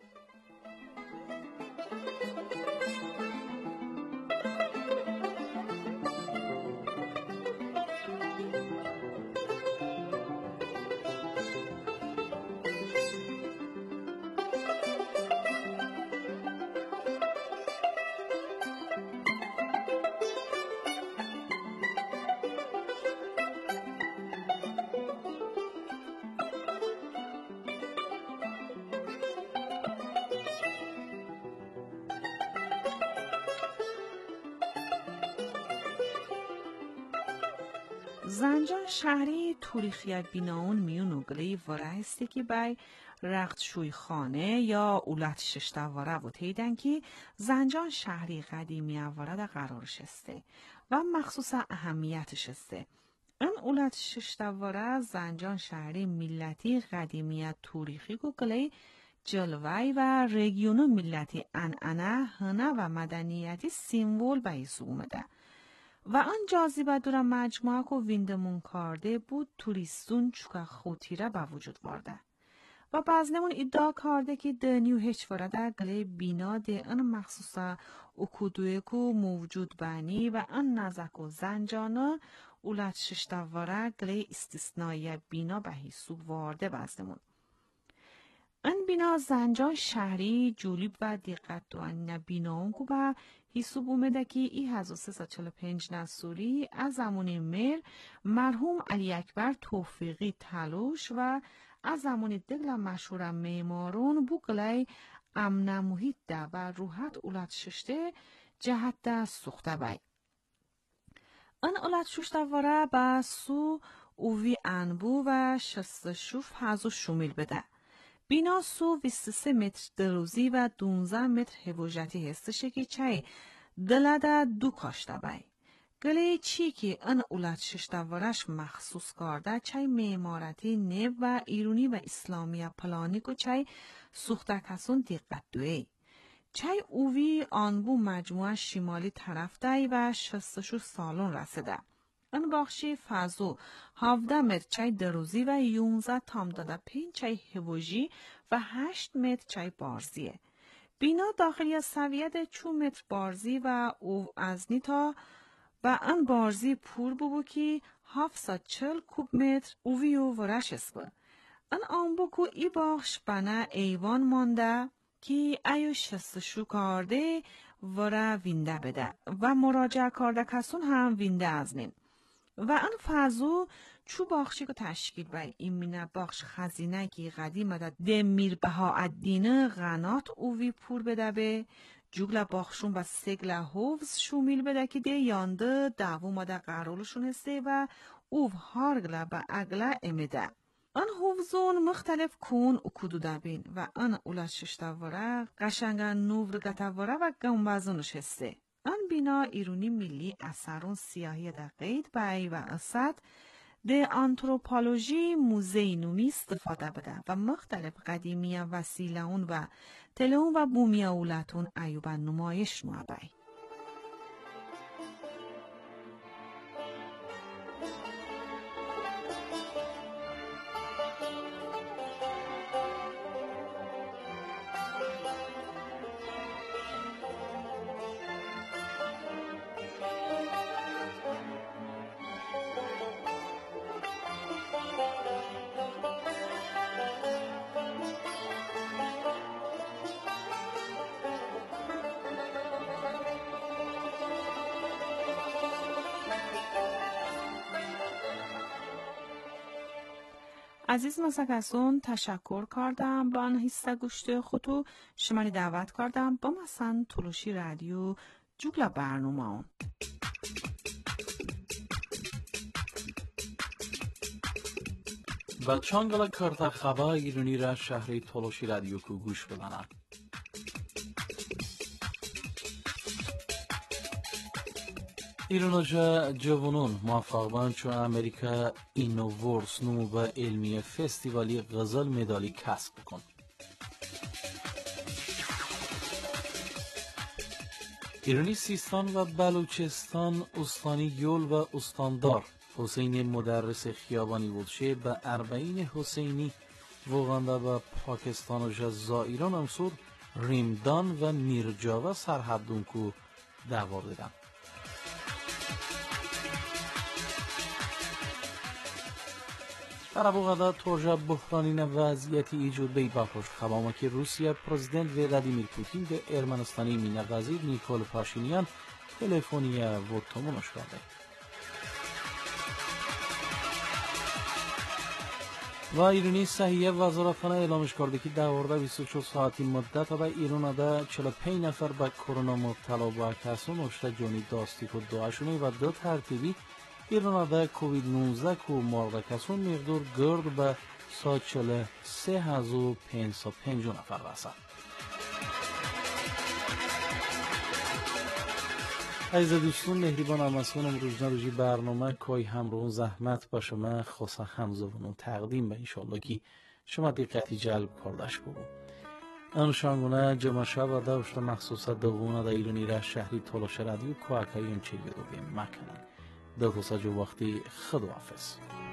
زنجان شهری توریخیت بیناون میونو گلی ورایسته که بای رخت شوی خانه یا اولت ششتواره و تیدن که زنجان شهری قدیمی اواره دا قرار شسته و مخصوص اهمیت شسته. این اولت ششتواره زنجان شهری ملتی قدیمیت توریخی گو گلی جلوی و رگیونو ملتی انعنه هنه و مدنیتی سیمبول به حساب اومده. و آن جاذبه دور مجموعه که ویندمون کرده بود توریستون چوکا خوتیره به وجود وارده و بعضنمون ادعا کرده که دنیو هیچ ورده گلی بینا ده ان مخصوصا اکودوی که موجود بانی و ان نزک و زنجانه اولت ششتواره گلی استثنایی بینا به حساب وارده بعضنمون. این بنا زنجان شهری جولیب و دقت دوانی بیناون که به حساب اومده که ای هزار و سیصد و چهل و پنج نسوری از زمان مر مرحوم علی اکبر توفیقی تلوش و از زمان دگل مشهور معمارون بوگلای امن محیط ده و روحت اولاد ششته جهت ده سوخته بای. این اولاد ششته واره با سو اووی انبو و شست شوف هزو شمیل بده. بینا سو بیست و سه متر دروزی و دونزده متر هوجتی هستشه که چای دلده دو کاشته بای. گلی چی که ان اولاد ششتوارش مخصوص کرده چای معمارتی نو و ایرونی و اسلامی پلانی که چای سوخته کسون دقت دوی. چای اووی آنبو مجموعه شمالی طرف دای و شست و شش سالون رسیده. ان باخشی فازو هفده متر چای دروزی و یونزده تام داده پین چای هوجی و هشت متر چای بارزیه. بینا داخلی سویت چو متر بارزی و او ازنی تا و ان بارزی پور ببو که هفتصد و چهل کوب متر اووی و ورش اسبه. ان آنبو که ای باخش بنا ایوان مانده که ایو شست شو کرده ورا وینده بده و مراجعه کرده کسون هم وینده ازنین. و ان فازو چو باخشی که تشکیل بای این مینه باخش خزینه که قدیم ده دمیر بها الدین غنات اووی پور بده به جوگل باخشون و سگل حوز شومیل بده که ده یانده دعوو ماده قرارشون هسته و اوو هارگل با اگله امیده. آن حوزون مختلف کون و کدو دبین و آن اولاد ششتواره قشنگن نور گتواره و گنبازونش هسته. آن بینا ایرونی ملی اثرون سیاهی در قید بای و اسد ده آنتروپولوژی موزه نومی استفاده بده و مختلف قدیمی وسیله اون و تلون و بومی اولتون ایوبا نمایش نوع بای. عزیز مسکسون تشکر کردم با آن هسته گوشت خودو شمانی دعوت کردم با مثلا تلوشی رادیو جوگلا برنامه اون. و چانگلا کرتا خبا ایرانی را شهری تلوشی رادیو کو گوش بدانند. ایرانجا جوانون موفق بان چون امریکا اینوورس نمو به علمی فستیوالی غزل مدالی کسب بکن. ایرانی سیستان و بلوچستان استانی یول و استاندار حسین مدرس خیابانی بودشه به اربعین حسینی وغنده به پاکستان و جزا ایران امسور ریمدان و میرجاوه سرحدون کو دوار دیدن. در ابوغدا توجه بحرانی وضعیتی ایجاد بی بپرش خبامه که روسیه پرزیدنت ولادیمیر پوتین به ارمنستانی مینه وزیر نیکول پاشینیان تلفنیه و تمونش کرده. و ایرانی صحیه وزارتخانه اعلامش کرده که در ورده بیست و چهار ساعتی مدت در ایران در چهل و پنج نفر به کرونا مبتلا با کسان نوشته جانی داستیک و دعاشونه و دو ترتیبی ایران در کووید نوزده که مرده کسان مقدار گرد به صد و چهل و سه هزار و پانصد و پنجاه نفر رسد. عزیز دوستان مهربان آمسون امروز روزی برنامه کای همراه زحمت با شما خاصه همزبانون تقدیم به انشالله که شما دقتی جلب کردش بود. انشانگونه جمع شب و دوشت مخصوص دوونه در ایرانی را شهری تلاش رادیو که اکایون چه بیدو بیم مکنن. در خصوص جو وقتی خداحافظ.